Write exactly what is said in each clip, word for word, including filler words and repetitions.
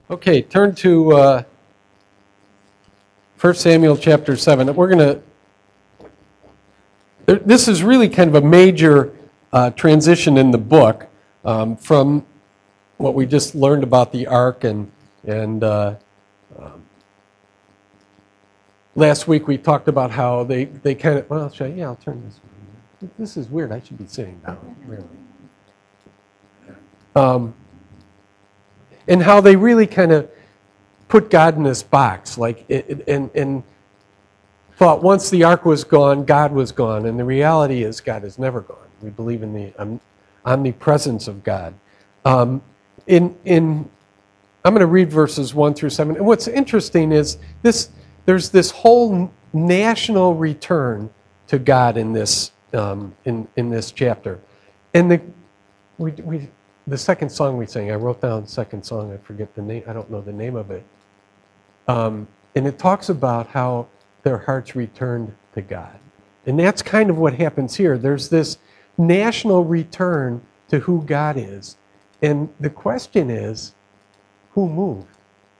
Okay, turn to uh, First Samuel chapter seven. We're going to, this is really kind of a major uh, transition in the book um, from what we just learned about the ark and, and uh, um, last week we talked about how they, they kind of, well, I'll show you, yeah, I'll turn this one. This is weird, I should be sitting down, really. Um, and how they really kind of put God in this box, like, it, and, and thought once the ark was gone, God was gone. And the reality is God is never gone. We believe in the um, omnipresence of God. Um, in, in, I'm going to read verses one through seven. And what's interesting is this: there's this whole national return to God in this um, in in this chapter. And the we we the second song we sang, I wrote down second song. I forget the name. I don't know the name of it. Um, and it talks about how their hearts returned to God. And that's kind of what happens here. There's this national return to who God is. And the question is, who moved?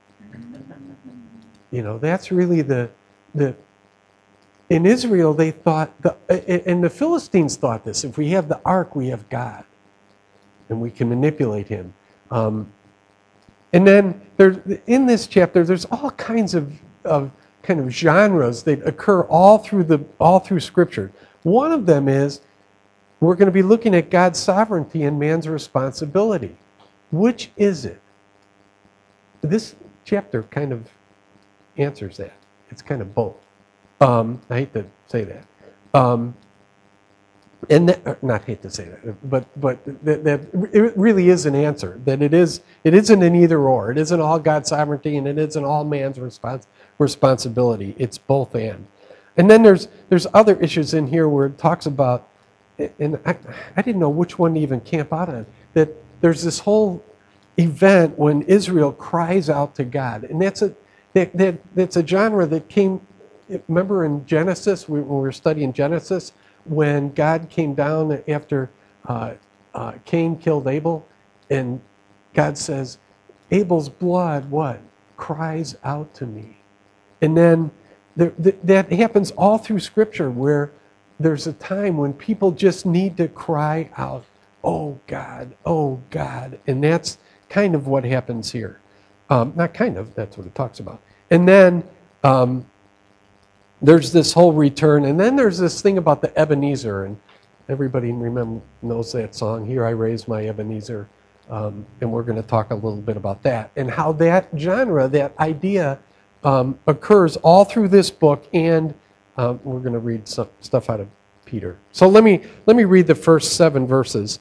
You know, that's really the, the in Israel they thought, the, and the Philistines thought this, if we have the ark, we have God. And we can manipulate him. Um, and then there, in this chapter, there's all kinds of, of kind of genres that occur all through the all through Scripture. One of them is we're going to be looking at God's sovereignty and man's responsibility. Which is it? This chapter kind of answers that. It's kind of both. Um, I hate to say that. Um, and that, not hate to say that, but but that, that it really is an answer. That it is it isn't an either or. It isn't all God's sovereignty and it isn't all man's response, responsibility. It's both and. And then there's there's other issues in here where it talks about, and I, I didn't know which one to even camp out on, that there's this whole event when Israel cries out to God. And that's a that, that that's a genre that came, remember in Genesis, when we were studying Genesis, when God came down after uh, uh, Cain killed Abel, and God says, Abel's blood, what? Cries out to me. And then there, th- that happens all through Scripture, where there's a time when people just need to cry out, oh God, oh God. And that's kind of what happens here. Um, not kind of, that's what it talks about. And then um, there's this whole return, and then there's this thing about the Ebenezer, and everybody remember knows that song, Here I Raise My Ebenezer, um, and we're going to talk a little bit about that, and how that genre, that idea, um, occurs all through this book, and um, we're going to read some stuff out of Peter. So let me let me read the first seven verses.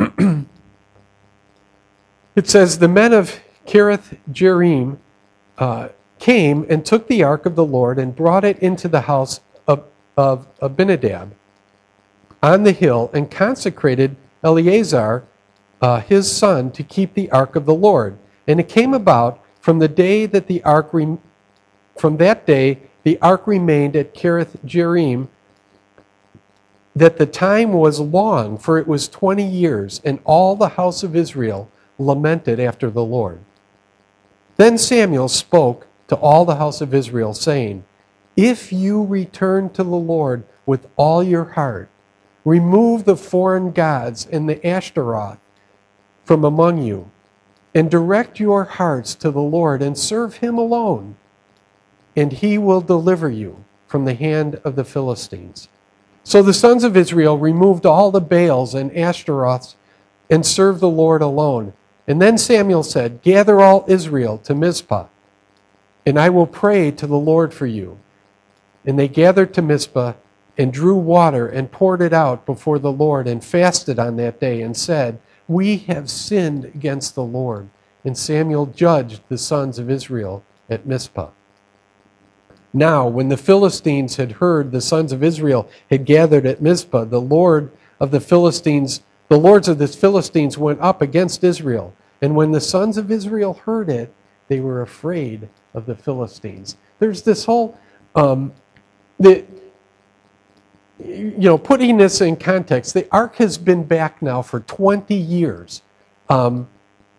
It says, the men of Kiriath Jearim uh, came and took the ark of the Lord and brought it into the house of, of Abinadab on the hill and consecrated Eleazar, uh, his son, to keep the ark of the Lord. And it came about from the day that the ark, re- from that day, the ark remained at Kiriath Jearim, that the time was long, for it was twenty years, and all the house of Israel lamented after the Lord. Then Samuel spoke to all the house of Israel, saying, if you return to the Lord with all your heart, remove the foreign gods and the Ashtaroth from among you, and direct your hearts to the Lord, and serve him alone, and he will deliver you from the hand of the Philistines. So the sons of Israel removed all the Baals and Ashtaroths and served the Lord alone. And then Samuel said, gather all Israel to Mizpah, and I will pray to the Lord for you. And they gathered to Mizpah and drew water and poured it out before the Lord and fasted on that day and said, we have sinned against the Lord. And Samuel judged the sons of Israel at Mizpah. Now, when the Philistines had heard the sons of Israel had gathered at Mizpah, the Lord of the Philistines, the lords of the Philistines went up against Israel. And when the sons of Israel heard it, they were afraid of the Philistines. There's this whole, um, the, you know, putting this in context, the ark has been back now for twenty years. Um,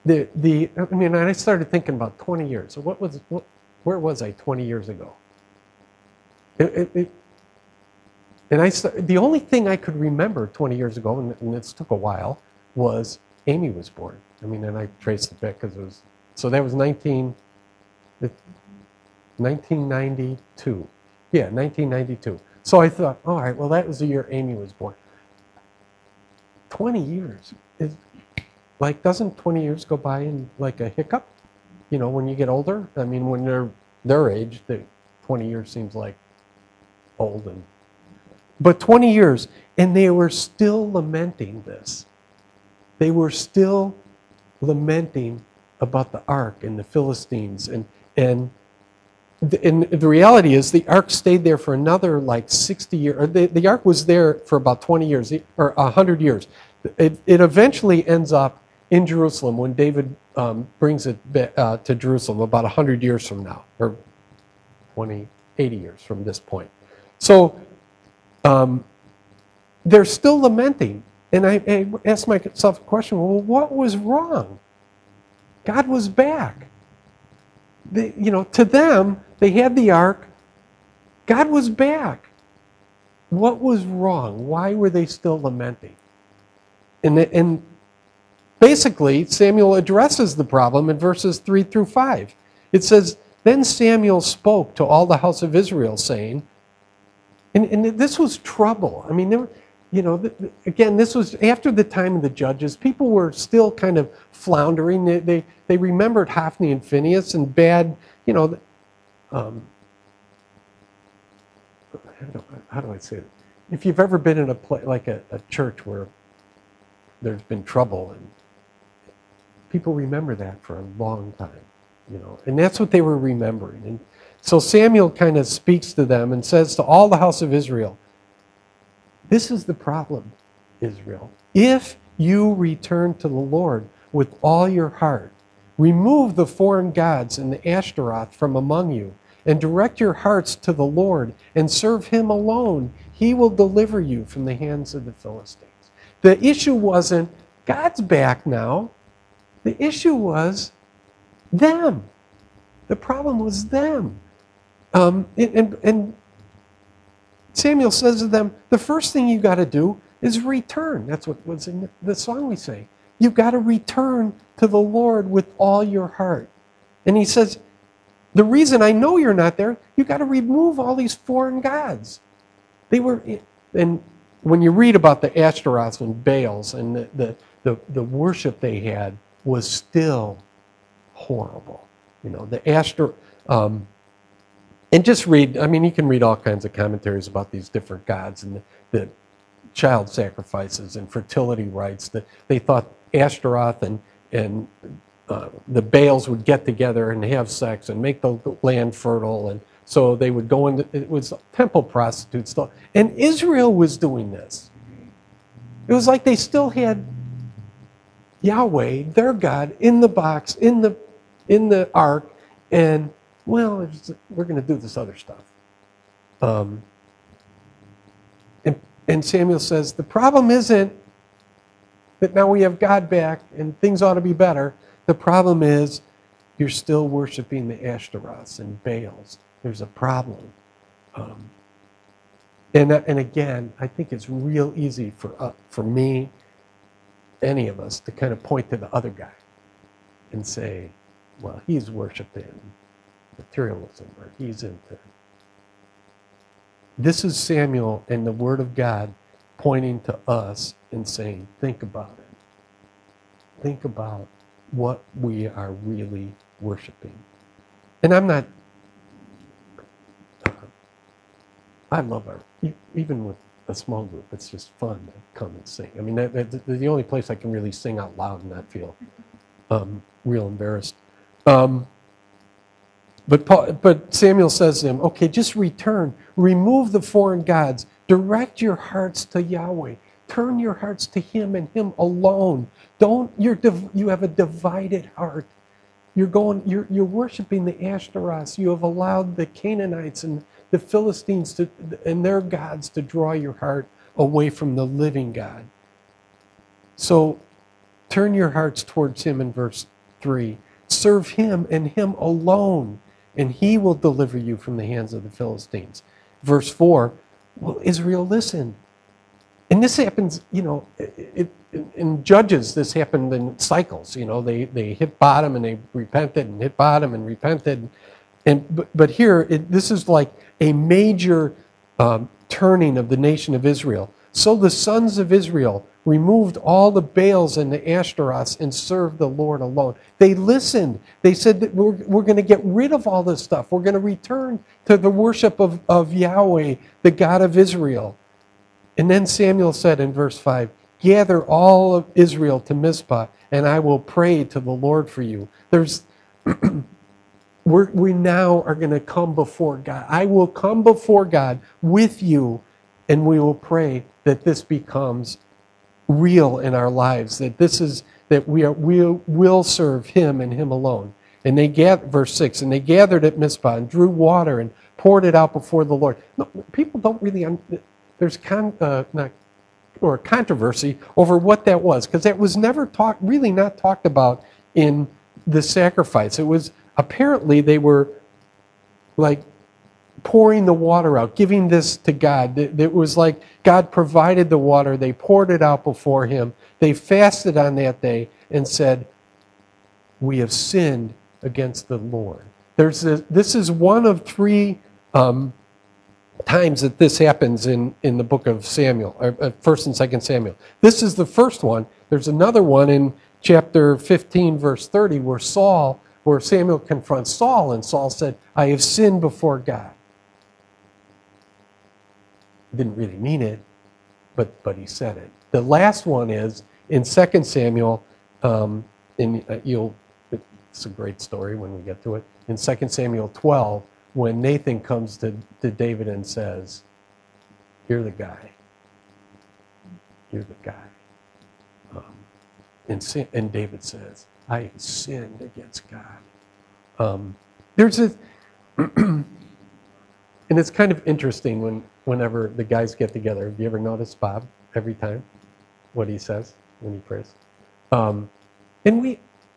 the the I mean, I started thinking about twenty years. So what was what, where was I twenty years ago? It, it, it, and I start, the only thing I could remember twenty years ago, and, and it took a while, was Amy was born. I mean, and I traced it back because it was so that was nineteen ninety-two. Yeah, nineteen ninety-two. So I thought, all right, well, that was the year Amy was born. twenty years is like, doesn't twenty years go by in like a hiccup? You know, when you get older? I mean, when they're their age, the twenty years seems like old. And but twenty years, and they were still lamenting this. They were still lamenting about the ark and the Philistines. And, and, the, and the reality is the ark stayed there for another like sixty years. Or the, the ark was there for about twenty years, or one hundred years. It, it eventually ends up in Jerusalem when David um, brings it uh, to Jerusalem about one hundred years from now, or twenty, eighty years from this point. So um, they're still lamenting. And I, I asked myself a question, well, what was wrong? God was back. They, you know, to them, they had the ark. God was back. What was wrong? Why were they still lamenting? And, and basically, Samuel addresses the problem in verses three through five. It says, then Samuel spoke to all the house of Israel, saying, and, and this was trouble. I mean, there were, you know, again, this was after the time of the judges. People were still kind of floundering. They they, they remembered Hophni and Phinehas and bad, you know, um, how do I say it? If you've ever been in a place like a, a church where there's been trouble, and people remember that for a long time, you know, and that's what they were remembering. And so Samuel kind of speaks to them and says to all the house of Israel, this is the problem, Israel. If you return to the Lord with all your heart, remove the foreign gods and the Ashtaroth from among you, and direct your hearts to the Lord and serve him alone, he will deliver you from the hands of the Philistines. The issue wasn't, God's back now. The issue was them. The problem was them. Um, and, and Samuel says to them, the first thing you got to do is return. That's what was in the song we sang. You've got to return to the Lord with all your heart. And he says, the reason I know you're not there, you've got to remove all these foreign gods. They were, and when you read about the Ashtaroths and Baals and the, the, the, the worship they had was still horrible. You know, the Ashtor, um, and just read, I mean, you can read all kinds of commentaries about these different gods and the, the child sacrifices and fertility rites. That they thought Ashtaroth and, and uh, the Baals would get together and have sex and make the land fertile. And so they would go into, it was temple prostitutes. And Israel was doing this. It was like they still had Yahweh, their God, in the box, in the, in the ark, and well, we're going to do this other stuff. Um, and, and Samuel says, the problem isn't that now we have God back and things ought to be better. The problem is you're still worshiping the Ashtaroths and Baals. There's a problem. Um, and, and again, I think it's real easy for, uh, for me, any of us, to kind of point to the other guy and say, well, he's worshiping materialism, or he's into. This is Samuel and the Word of God pointing to us and saying, think about it. Think about what we are really worshiping. And I'm not, uh, I love our, even with a small group, it's just fun to come and sing. I mean, that, that, the only place I can really sing out loud and not feel um, real embarrassed. Um, But, Paul, but Samuel says to him, okay, just return. Remove the foreign gods. Direct your hearts to Yahweh. Turn your hearts to him and him alone. Don't, you're, you have a divided heart. You're going, you're, you're worshiping the Ashtaroths. You have allowed the Canaanites and the Philistines to, and their gods to draw your heart away from the living God. So turn your hearts towards him in verse three. Serve him and him alone, and he will deliver you from the hands of the Philistines. Verse four, well, Israel, listen. And this happens, you know, it, it, in Judges, this happened in cycles. You know, they, they hit bottom and they repented and hit bottom and repented. And But, but here, it, this is like a major um, turning of the nation of Israel. So the sons of Israel removed all the Baals and the Ashtaroths and served the Lord alone. They listened. They said that we're, we're going to get rid of all this stuff. We're going to return to the worship of, of Yahweh, the God of Israel. And then Samuel said in verse five, gather all of Israel to Mizpah, and I will pray to the Lord for you. There's, we're, we now are going to come before God. I will come before God with you, and we will pray that this becomes real in our lives, that this is, that we are, we will serve him and him alone. And they gathered, verse six, and they gathered at Mizpah and drew water and poured it out before the Lord. No, people don't really, there's con, uh, not, or controversy over what that was, because that was never talked, really not talked about in the sacrifice. It was, apparently they were like pouring the water out, giving this to God. It was like God provided the water. They poured it out before him. They fasted on that day and said, we have sinned against the Lord. There's a, this is one of three um, times that this happens in, in the book of Samuel, or, uh, First and Second Samuel. This is the first one. There's another one in chapter fifteen, verse thirty, where Saul, where Samuel confronts Saul, and Saul said, I have sinned before God. Didn't really mean it, but but he said it. The last one is in Second Samuel. Um, in uh, you'll, it's a great story when we get to it. In Second Samuel twelve, when Nathan comes to, to David and says, "You're the guy. You're the guy." Um, and and David says, "I have sinned against God." Um, there's a, and it's kind of interesting when. Whenever the guys get together. Have you ever noticed Bob every time what he says when he prays? Um, and we,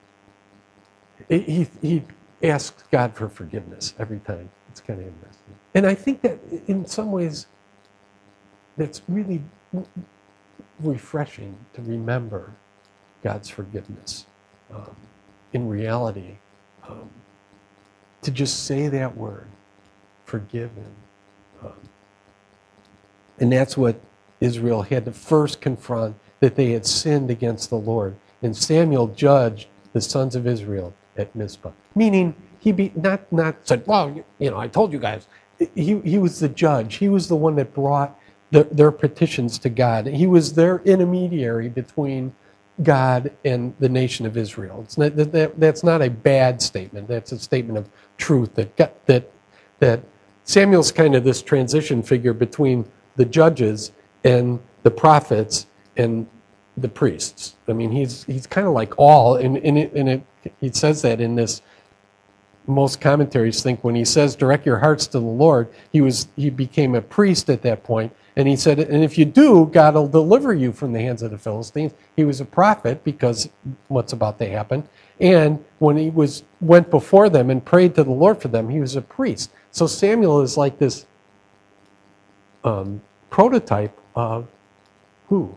he, he asks God for forgiveness every time. It's kind of interesting. And I think that in some ways that's really refreshing to remember God's forgiveness. Um, in reality, um, to just say that word, forgive him. Um, And that's what Israel had to first confront, that they had sinned against the Lord. And Samuel judged the sons of Israel at Mizpah. Meaning, he be, not, not said, well, you know, I told you guys. He, he was the judge. He was the one that brought the, their petitions to God. He was their intermediary between God and the nation of Israel. It's not, that, that's not a bad statement. That's a statement of truth. That, that, that Samuel's kind of this transition figure between the judges and the prophets and the priests. I mean, he's he's kind of like all, and, and, it, and it, he says that in this, most commentaries think when he says, direct your hearts to the Lord, he was he became a priest at that point, and he said, and if you do, God will deliver you from the hands of the Philistines. He was a prophet because what's about to happen, and when he was went before them and prayed to the Lord for them, he was a priest. So Samuel is like this Um, prototype of who?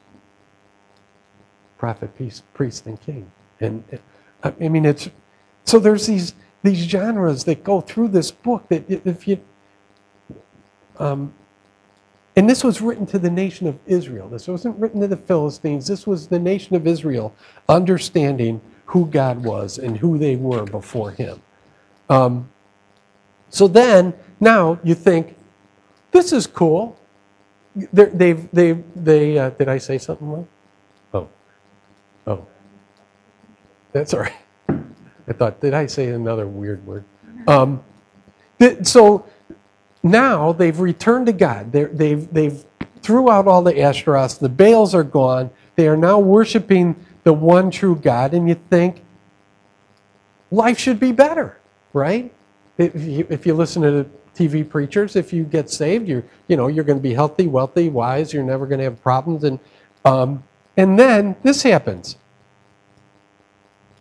Prophet, priest, priest, and king. And I mean, it's so there's these these genres that go through this book that if you, um, and this was written to the nation of Israel. This wasn't written to the Philistines. This was the nation of Israel understanding who God was and who they were before Him. Um, so then, now you think, this is cool. They're, they've, they've, they, uh, did I say something wrong? Oh. Oh. That's all right. I thought, did I say another weird word? Um, th- so now they've returned to God. They're, they've, they've threw out all the Ashtaroths. The Baals are gone. They are now worshiping the one true God. And you think, life should be better, right? If you, if you listen to the T V preachers, if you get saved, you're, you know, you're going to be healthy, wealthy, wise. You're never going to have problems. And um, and then this happens.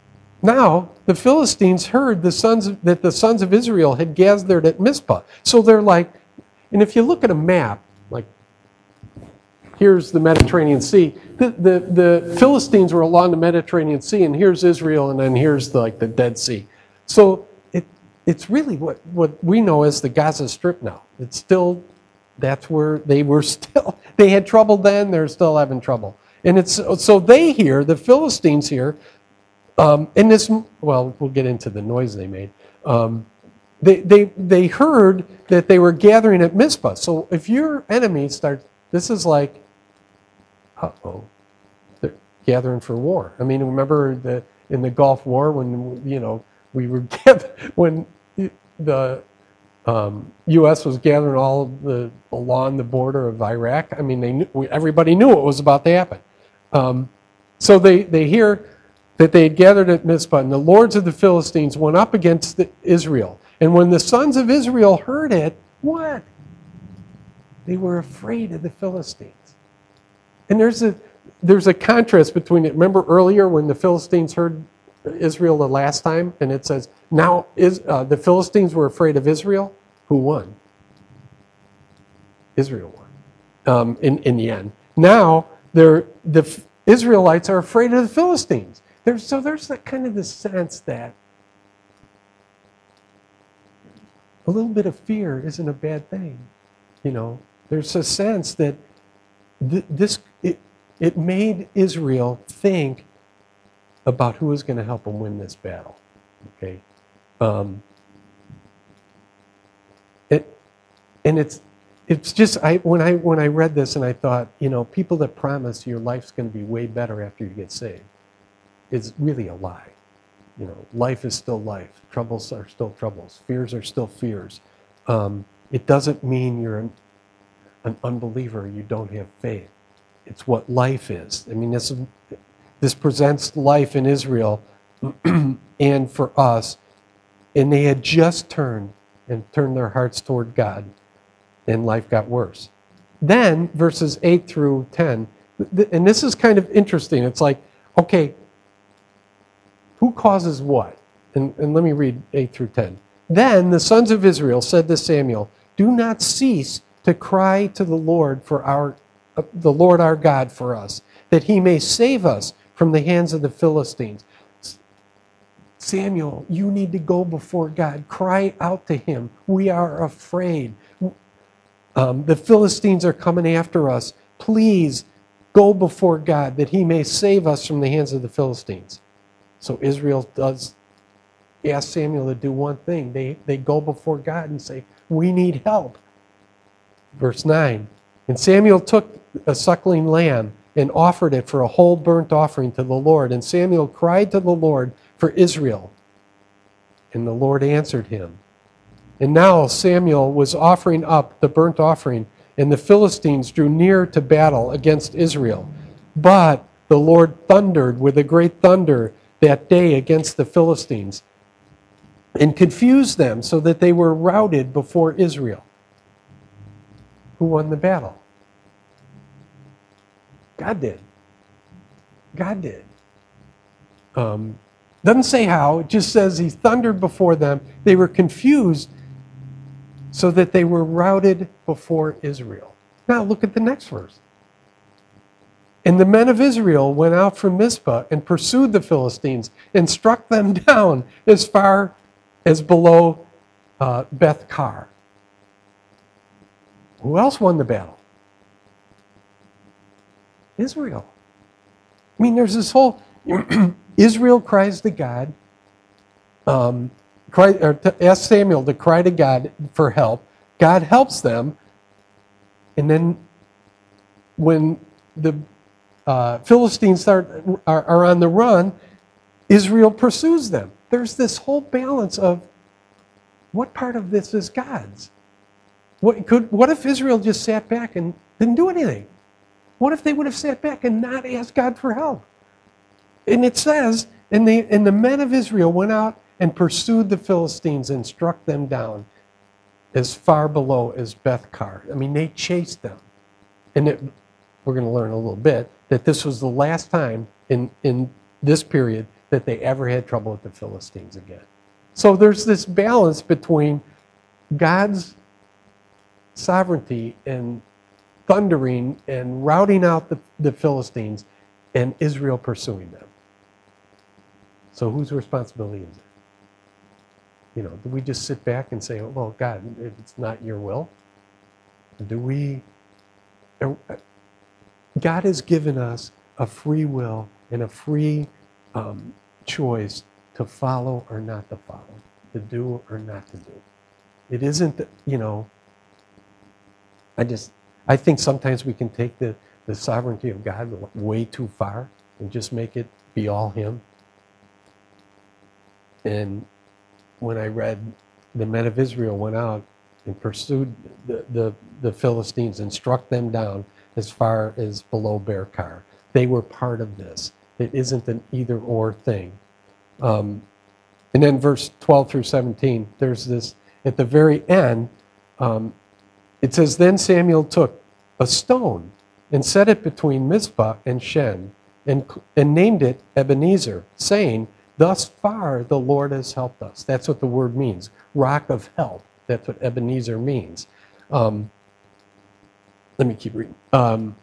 now the Philistines heard the sons of, that the sons of Israel had gathered at Mizpah. So they're like, and if you look at a map, like here's the Mediterranean Sea. The, the, the Philistines were along the Mediterranean Sea, and here's Israel, and then here's the, like the Dead Sea. So it, it's really what, what we know as the Gaza Strip now. It's still, that's where they were still, they had trouble then, they're still having trouble. And it's, so they hear, the Philistines hear, um, and this, well, we'll get into the noise they made. Um, they, they, they heard that they were gathering at Mizpah. So if your enemy starts, this is like, uh-oh, they're gathering for war. I mean, remember the in the Gulf War when, you know, we were when the um, U S was gathering all the along the border of Iraq. I mean, they knew, everybody knew what was about to happen. Um, so they, they hear that they had gathered at Mizpah, and the lords of the Philistines went up against the, Israel. And when the sons of Israel heard it, what? They were afraid of the Philistines. And there's a there's a contrast between it. Remember earlier when the Philistines heard Israel the last time, and it says now is uh, the Philistines were afraid of Israel. Who won? Israel won. Um, in in the end, now they're the Israelites are afraid of the Philistines. There's so there's that kind of the sense that a little bit of fear isn't a bad thing. You know, there's a sense that this it, it made Israel think about who is going to help them win this battle. Okay, um, it and it's it's just I when I when I read this and I thought, you know, people that promise your life's going to be way better after you get saved is really a lie. You know, life is still life. Troubles are still troubles. Fears are still fears. Um, it doesn't mean you're an, an unbeliever. You don't have faith. It's what life is. I mean, this this presents life in Israel and for us. And they had just turned and turned their hearts toward God, and life got worse. Then verses eight through ten, and this is kind of interesting. It's like, okay, who causes what? And, and let me read eight through ten. Then the sons of Israel said to Samuel, "Do not cease to cry to the Lord for our, uh, the Lord our God for us, that he may save us from the hands of the Philistines." Samuel, you need to go before God. Cry out to him. We are afraid. Um, the Philistines are coming after us. Please go before God that he may save us from the hands of the Philistines. So Israel does ask Samuel to do one thing. They, they go before God and say, we need help. Verse nine, and Samuel took a suckling lamb and offered it for a whole burnt offering to the Lord. And Samuel cried to the Lord for Israel, and the Lord answered him. And now Samuel was offering up the burnt offering, and the Philistines drew near to battle against Israel. But the Lord thundered with a great thunder that day against the Philistines and confused them so that they were routed before Israel. Who won the battle? God did. God did. Um, doesn't say how. It just says he thundered before them. They were confused so that they were routed before Israel. Now look at the next verse. And the men of Israel went out from Mizpah and pursued the Philistines and struck them down as far as below uh, Beth-Kar. Who else won the battle? Israel. I mean, there's this whole... Israel cries to God, um, cry, or to ask Samuel to cry to God for help. God helps them. And then when the uh, Philistines start, are, are on the run, Israel pursues them. There's this whole balance of what part of this is God's? What, could, what if Israel just sat back and didn't do anything? What if they would have sat back and not asked God for help? And it says, and the, and the men of Israel went out and pursued the Philistines and struck them down as far below as Beth-Kar. I mean, they chased them. And it, we're going to learn a little bit that this was the last time in, in this period that they ever had trouble with the Philistines again. So there's this balance between God's sovereignty and thundering and routing out the, the Philistines and Israel pursuing them. So whose responsibility is it? You know, do we just sit back and say, oh, well, God, it's not your will? Do we... God has given us a free will and a free um, choice to follow or not to follow, to do or not to do. It isn't, you know, I just, I think sometimes we can take the, the sovereignty of God way too far and just make it be all Him. And when I read the men of Israel went out and pursued the, the, the Philistines and struck them down as far as below Beer-Car. They were part of this. It isn't an either-or thing. Um, and then verse twelve through seventeen, there's this, at the very end, um, it says, Then Samuel took a stone and set it between Mizpah and Shen, and, and named it Ebenezer, saying, Thus far the Lord has helped us. That's what the word means, rock of help. That's what Ebenezer means. Um, let me keep reading. Um,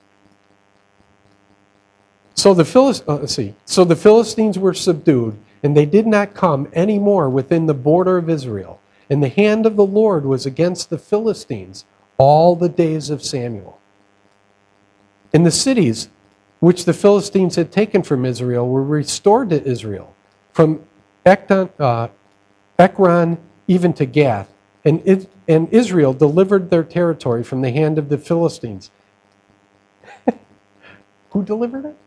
so the Philist- uh, let's see. So the Philistines were subdued, and they did not come any more within the border of Israel. And the hand of the Lord was against the Philistines all the days of Samuel. And the cities which the Philistines had taken from Israel were restored to Israel, from Ekron, uh, Ekron even to Gath. And, it, and Israel delivered their territory from the hand of the Philistines. Who delivered it?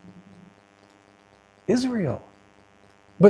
Israel. But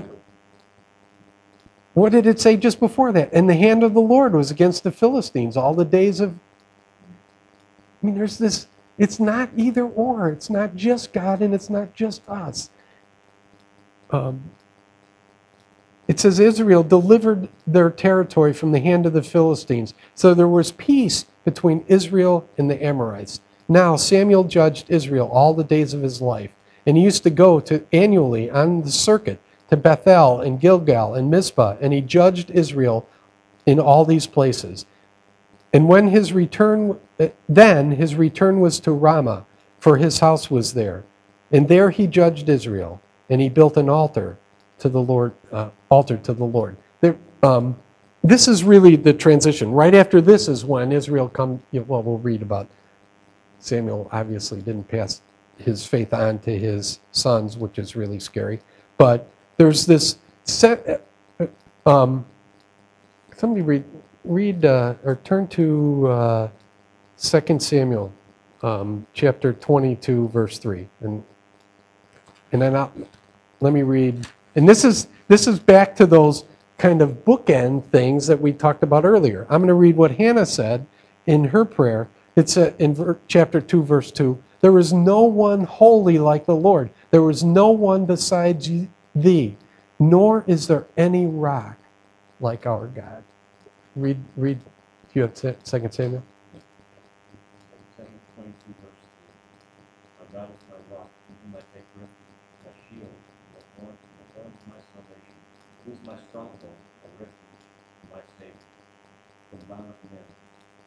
what did it say just before that? And the hand of the Lord was against the Philistines all the days of... I mean, there's this... It's not either or. It's not just God and it's not just us. Um, it says Israel delivered their territory from the hand of the Philistines. So there was peace between Israel and the Amorites. Now Samuel judged Israel all the days of his life. And he used to go to annually on the circuit to Bethel and Gilgal and Mizpah. And he judged Israel in all these places. And when his return, then his return was to Ramah, for his house was there. And there he judged Israel, and he built an altar to the Lord. Uh, altar to the Lord. There, um, this is really the transition. Right after this is when Israel come. Well, we'll read about Samuel. Obviously, didn't pass his faith on to his sons, which is really scary. But there's this set. Um, somebody read. Read uh, or turn to uh, Second Samuel, um, chapter twenty-two, verse three, and and then I'll, let me read. And this is this is back to those kind of bookend things that we talked about earlier. I'm going to read what Hannah said in her prayer. It's uh, in ver- chapter two, verse two. There is no one holy like the Lord. There is no one besides thee, nor is there any rock like our God. Read, read, do you have Second Samuel? Second twenty-two verse three. My God is my rock, in whom I take refuge, my shield, my horn, my horn is my salvation. Who is my stronghold, my refuge, my savior? From the bottom of the end.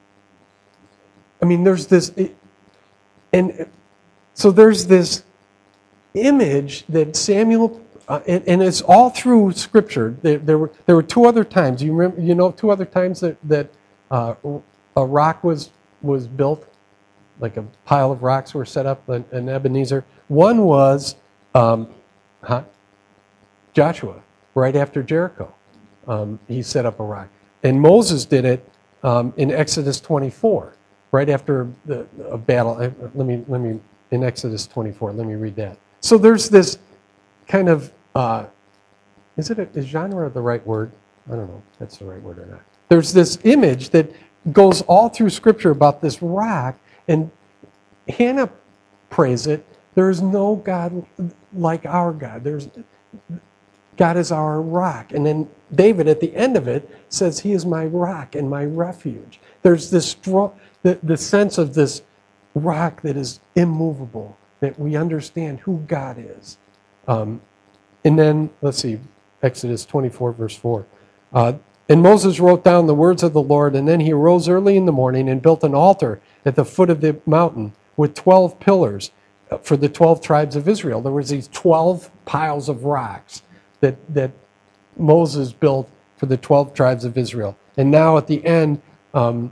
I mean, there's this, and so there's this image that Samuel. Uh, and, and it's all through Scripture. There, there were there were two other times. You remember, you know, two other times that that uh, a rock was was built, like a pile of rocks were set up in, in Ebenezer. One was um, huh? Joshua, right after Jericho. Um, he set up a rock, and Moses did it um, in Exodus twenty-four, right after the a battle. Let me let me in Exodus twenty-four. Let me read that. So there's this kind of Uh, is it a, is genre the right word? I don't know if that's the right word or not. There's this image that goes all through Scripture about this rock, and Hannah prays it. There is no God like our God. There's God is our rock. And then David at the end of it says, He is my rock and my refuge. There's this strong, the, the sense of this rock that is immovable, that we understand who God is. Um, and then, let's see, Exodus twenty-four, verse four. Uh, and Moses wrote down the words of the Lord, and then he arose early in the morning and built an altar at the foot of the mountain with twelve pillars for the twelve tribes of Israel. There was these twelve piles of rocks that, that Moses built for the twelve tribes of Israel. And now at the end, um,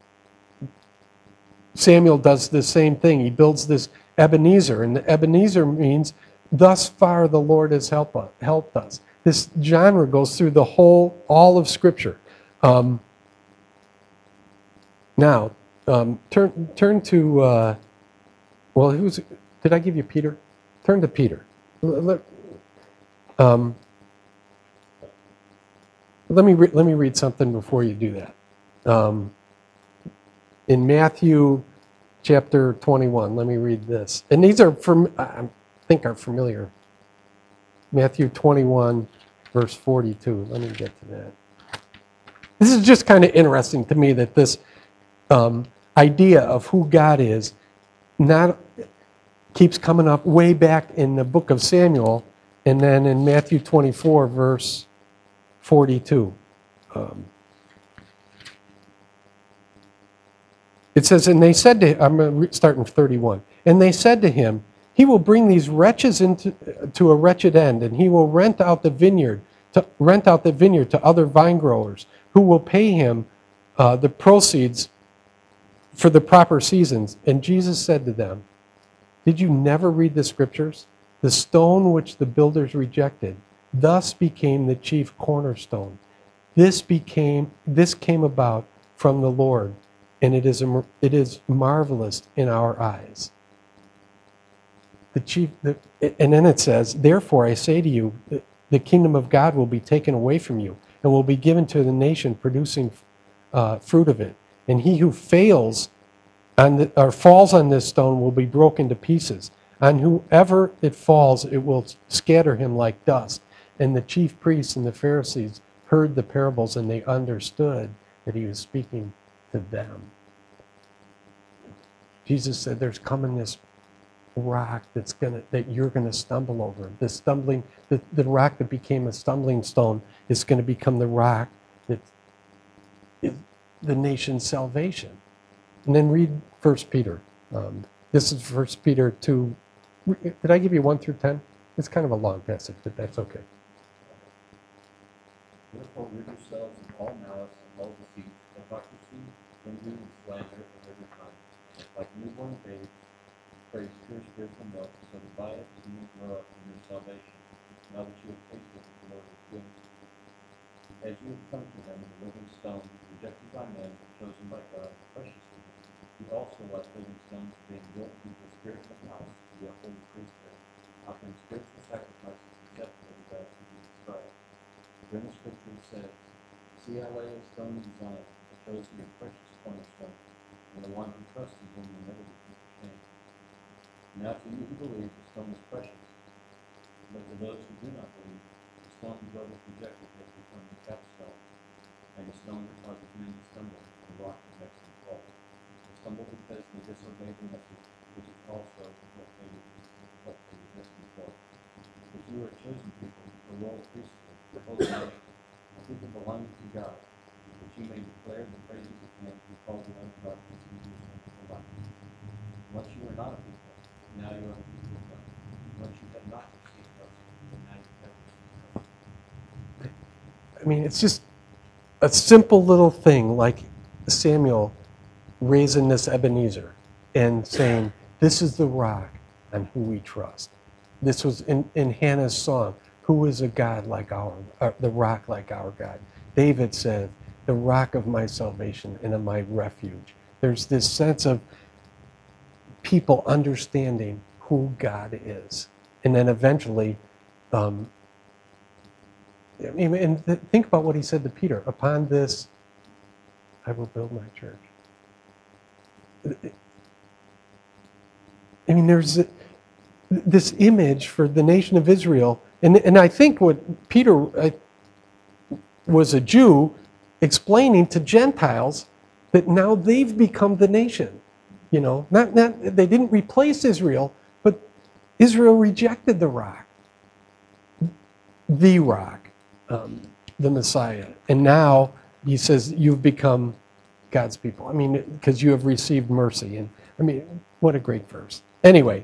Samuel does the same thing. He builds this Ebenezer, and the Ebenezer means, thus far the Lord has helped us. Helped us. This genre goes through the whole, all of Scripture. Um, now, um, turn turn to, uh, well, who's, did I give you Peter? Turn to Peter. Let, um, let me re- let me read something before you do that. Um, in Matthew chapter twenty-one, let me read this. And these are, from, I think, are familiar. Matthew twenty-one, verse forty-two. Let me get to that. This is just kind of interesting to me that this um, idea of who God is not keeps coming up way back in the book of Samuel, and then in Matthew twenty-four, verse forty-two. Um, it says, and they said to him, I'm going to start in thirty-one, and they said to him, he will bring these wretches into to a wretched end, and he will rent out the vineyard to rent out the vineyard to other vine growers, who will pay him uh, the proceeds for the proper seasons. And Jesus said to them, did you never read the scriptures? The stone which the builders rejected, thus became the chief cornerstone. This became this came about from the Lord, and it is a, it is marvelous in our eyes. The chief, the, and then it says, therefore I say to you, the kingdom of God will be taken away from you and will be given to the nation producing uh, fruit of it. And he who fails on the, or falls on this stone will be broken to pieces. On whoever it falls, it will scatter him like dust. And the chief priests and the Pharisees heard the parables, and they understood that he was speaking to them. Jesus said, there's coming this rock that's gonna that you're gonna stumble over. The stumbling, the, the rock that became a stumbling stone is going to become the rock that is the nation's salvation. And then read First Peter. Um, this is First Peter two. Did I give you one through ten? It's kind of a long passage, but that's okay. Therefore, rid yourselves of all malice and all deceit, hypocrisy, envy, and slander of every kind. Like newborn babes, praise pure spiritual milk, so that by it you may grow up in your salvation, now that you have tasted that the Lord is good. As you have come to him, the living stone, rejected by men, but chosen by God, precious to him, you also, like living stones, being built into a spiritual house to be a holy priesthood, offering spiritual sacrifices acceptable to God through Jesus Christ. Then the scripture says, see, I lay a stone in Zion, a chosen and precious cornerstone, and the one who trusts in him will never be put to shame. Now to you who believe, the stone is precious, but to those who do not believe, the stone the builders rejected has become the capstone, and the stone that causes men to stumble, and the rock that makes them fall. They stumble because they disobeyed the message, which is also what they what they resisted for. But you are a chosen people, a royal priesthood, a holy nation, a people belonging to God, that you may declare the praises of him who called you out of darkness into his wonderful light. Once you were not a people, now you are a people of God. Once you had not received mercy, now you have received mercy. I mean, it's just a simple little thing like Samuel raising this Ebenezer and saying, this is the rock on who we trust. This was in, in Hannah's song, who is a God like our, uh, the rock like our God. David said, the rock of my salvation and of my refuge. There's this sense of people understanding who God is. And then eventually, um, I mean, and th- think about what he said to Peter, upon this, I will build my church. I mean, there's this image for the nation of Israel, and, and I think what Peter uh, was a Jew explaining to Gentiles that now they've become the nation. You know, not, not they didn't replace Israel, but Israel rejected the rock. the rock, um, the Messiah. And now he says, you've become God's people. I mean, because you have received mercy. And I mean, what a great verse. Anyway,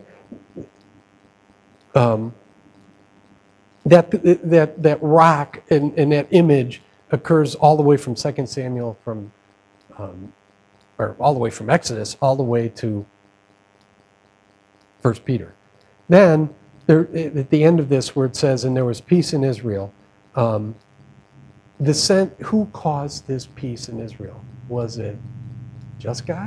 um, that, that, that rock and, and that image occurs all the way from Second Samuel, from, um, or all the way from Exodus, all the way to First Peter. Then, there, at the end of this, where it says, and there was peace in Israel, um, the sent, who caused this peace in Israel? Was it just God?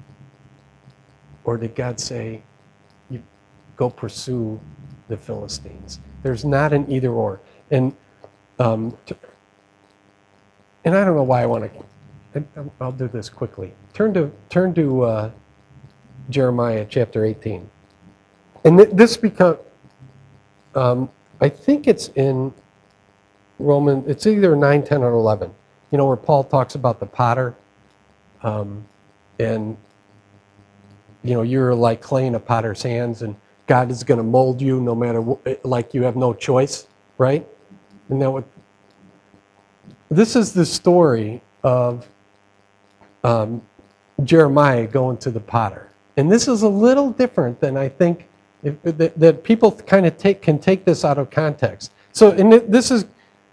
Or did God say, you go pursue the Philistines? There's not an either or. And um, to, and I don't know why I want to, I'll do this quickly. Turn to, turn to uh, Jeremiah chapter eighteen. And th- this becomes, um, I think it's in Roman, it's either nine, ten, or eleven. You know, where Paul talks about the potter. Um, and, you know, you're like clay in a potter's hands, and God is going to mold you no matter what, like you have no choice, right? And that what, this is the story of um, Jeremiah going to the potter. And this is a little different than I think if, that, that people kind of take can take this out of context. So, and this is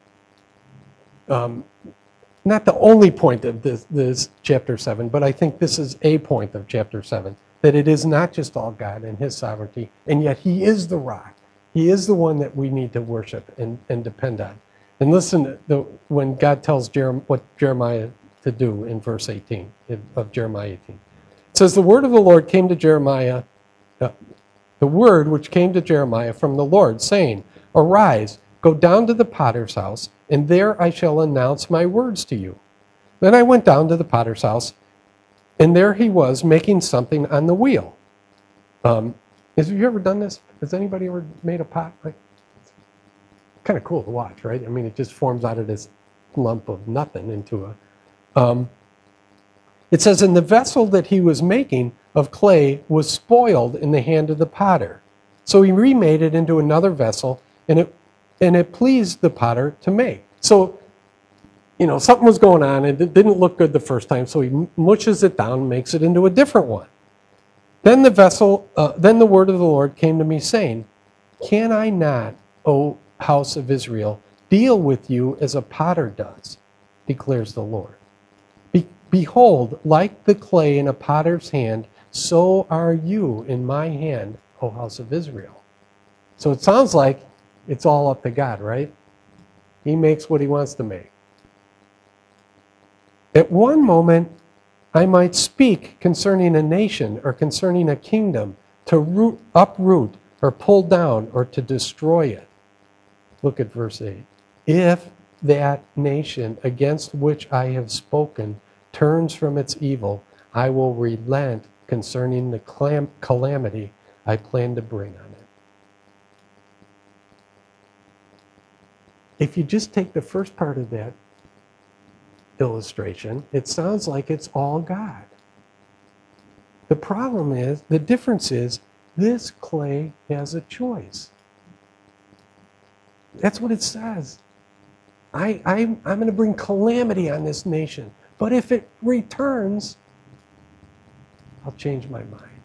um, not the only point of this, this chapter seven, but I think this is a point of chapter seven, that it is not just all God and his sovereignty, and yet he is the rock. He is the one that we need to worship and, and depend on. And listen to the, when God tells Jeremiah what Jeremiah to do in verse eighteen of Jeremiah eighteen. It says, the word of the Lord came to Jeremiah, uh, the word which came to Jeremiah from the Lord, saying, arise, go down to the potter's house, and there I shall announce my words to you. Then I went down to the potter's house, and there he was making something on the wheel. Um, have you ever done this? Has anybody ever made a pot? Like, it's kind of cool to watch, right? I mean, it just forms out of this lump of nothing into a... Um, it says, and the vessel that he was making of clay was spoiled in the hand of the potter. So he remade it into another vessel, and it and it pleased the potter to make. So, you know, something was going on, and it didn't look good the first time, so he mushes it down and makes it into a different one. Then the vessel, uh, then the word of the Lord came to me, saying, can I not, O house of Israel, deal with you as a potter does, declares the Lord. Be- behold, like the clay in a potter's hand, so are you in my hand, O house of Israel. So it sounds like it's all up to God, right? He makes what he wants to make. At one moment, I might speak concerning a nation or concerning a kingdom to root, uproot or pull down or to destroy it. Look at verse eight. If that nation against which I have spoken turns from its evil, I will relent concerning the clam- calamity I plan to bring on it. If you just take the first part of that illustration, it sounds like it's all God. The problem is, the difference is, this clay has a choice. That's what it says. I, I, I'm going to bring calamity on this nation, but if it returns, I'll change my mind.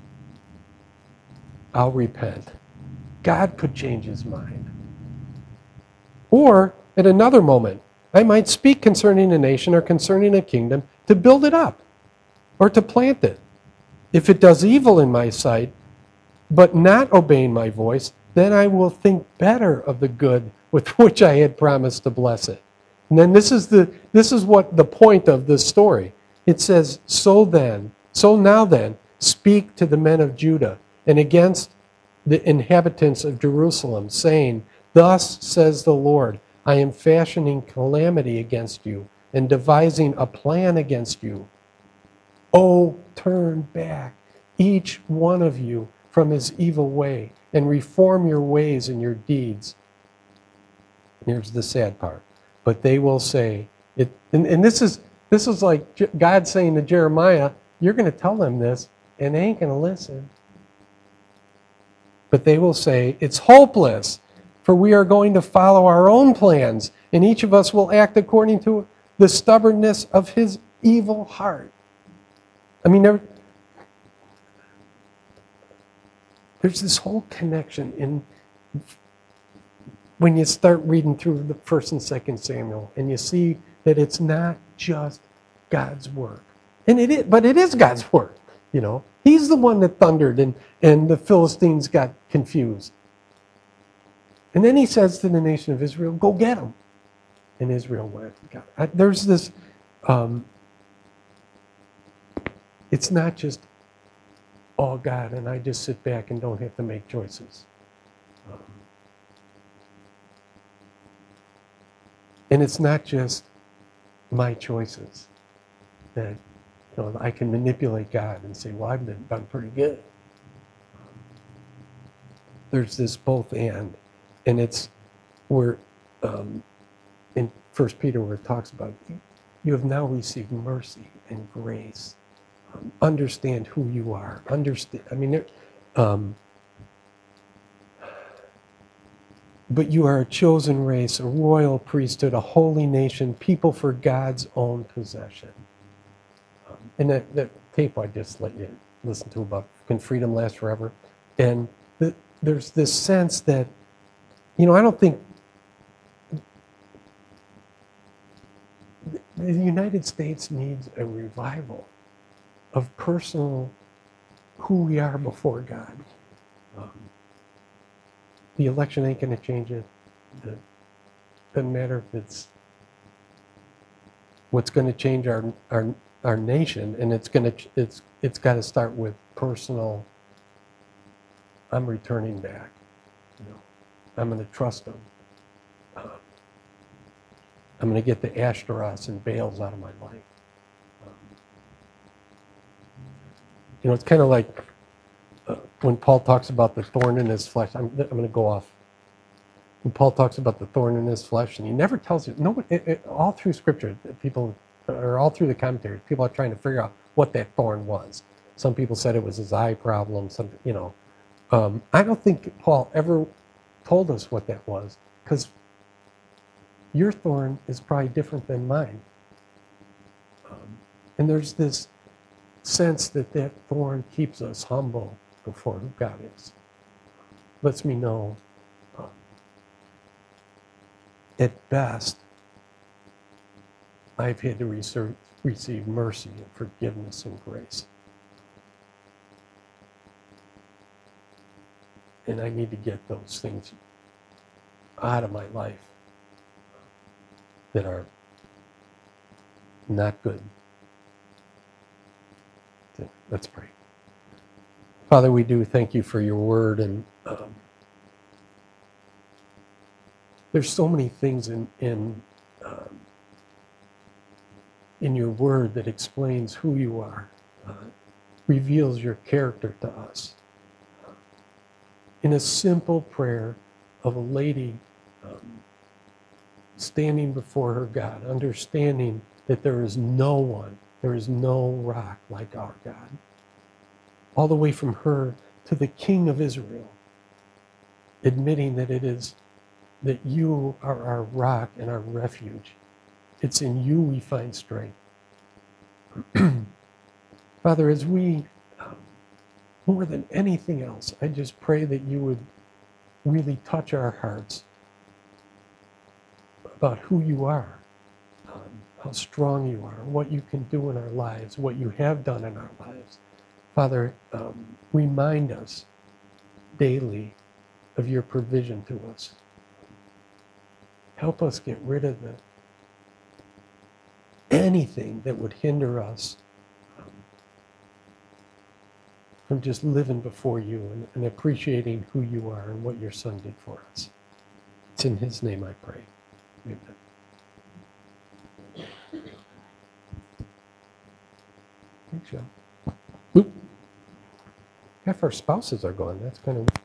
I'll repent. God could change his mind. Or, at another moment, I might speak concerning a nation or concerning a kingdom to build it up or to plant it. If it does evil in my sight, but not obeying my voice, then I will think better of the good with which I had promised to bless it. And then this is the this is what the point of this story. It says, so then, so now then, speak to the men of Judah and against the inhabitants of Jerusalem, saying, thus says the Lord, I am fashioning calamity against you and devising a plan against you. Oh, turn back, each one of you, from his evil way, and reform your ways and your deeds. Here's the sad part. But they will say, it, and, and this is this is like God saying to Jeremiah, you're going to tell them this, and they ain't going to listen. But they will say, it's hopeless. For we are going to follow our own plans, and each of us will act according to the stubbornness of his evil heart. I mean, there, there's this whole connection in when you start reading through the first and second Samuel, and you see that it's not just God's work. And it is, but it is God's work, you know. He's the one that thundered, and, and the Philistines got confused. And then he says to the nation of Israel, go get them. And Israel went. God. There's this, um, it's not just all God, and I just sit back and don't have to make choices. Um, and it's not just my choices that, you know, I can manipulate God and say, well, I've been done pretty good. There's this both and. And it's where, um, in First Peter, where it talks about, you have now received mercy and grace. Um, understand who you are. Understand. I mean, um, but you are a chosen race, a royal priesthood, a holy nation, people for God's own possession. Um, and that, that tape I just let you listen to about Can Freedom Last Forever? And the, there's this sense that, you know, I don't think the United States needs a revival of personal who we are before God. Um, the election ain't going to change it. It doesn't matter if it's what's going to change our our our nation, and it's going to it's it's got to start with personal. I'm returning back. You know. I'm going to trust them. Um, I'm going to get the Ashtaroths and Baals out of my life. Um, you know, it's kind of like uh, when Paul talks about the thorn in his flesh. I'm, I'm going to go off. When Paul talks about the thorn in his flesh, and he never tells you. Nobody, it, it, all through Scripture, people, or all through the commentaries, people are trying to figure out what that thorn was. Some people said it was his eye problem. Some, you know, um, I don't think Paul ever told us what that was, because your thorn is probably different than mine. Um, and there's this sense that that thorn keeps us humble before who God is. Lets me know, um, at best, I've had to receive, receive mercy and forgiveness and grace. And I need to get those things out of my life that are not good. So let's pray. Father, we do thank you for your word, and um, there's so many things in in um, in your word that explains who you are, uh, reveals your character to us. In a simple prayer of a lady um, standing before her God, understanding that there is no one, there is no rock like our God. All the way from her to the King of Israel, admitting that it is that you are our rock and our refuge. It's in you we find strength. Father, as we um, more than anything else, I just pray that you would really touch our hearts about who you are, um, how strong you are, what you can do in our lives, what you have done in our lives. Father, um, remind us daily of your provision to us. Help us get rid of the, anything that would hinder us from just living before you and, and appreciating who you are and what your Son did for us. It's in his name I pray. Amen. Thanks, Joe. Oop. Half our spouses are gone. That's kind of